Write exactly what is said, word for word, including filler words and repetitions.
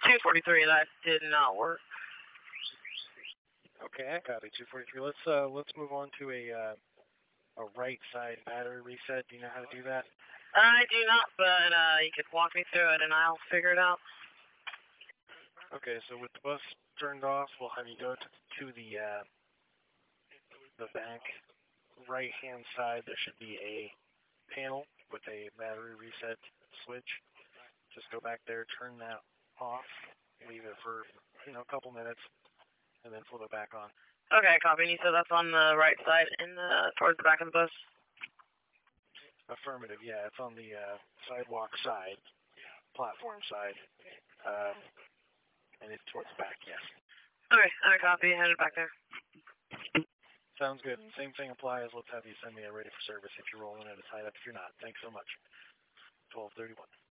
two forty-three, that did not work. Okay, I copy two forty-three. Let's uh let's move on to a uh, a right side battery reset. Do you know how to do that? I do not, but uh, you could walk me through it and I'll figure it out. Okay, so with the bus turned off, we'll have you go to, to the uh, the back right hand side. There should be a panel with a battery reset switch. Just go back there, turn that off, leave it for you know a couple minutes, and then flip it back on. Okay, copy. And you said that's on the right side in the towards the back of the bus? Affirmative, yeah. It's on the uh, sidewalk side, platform side, uh, and it's towards the back, yes. Okay, I copy. Headed back there. Sounds good. Same thing applies. Let's have you send me a ready for service if you're rolling in a tied up. If you're not, thanks so much. twelve thirty-one.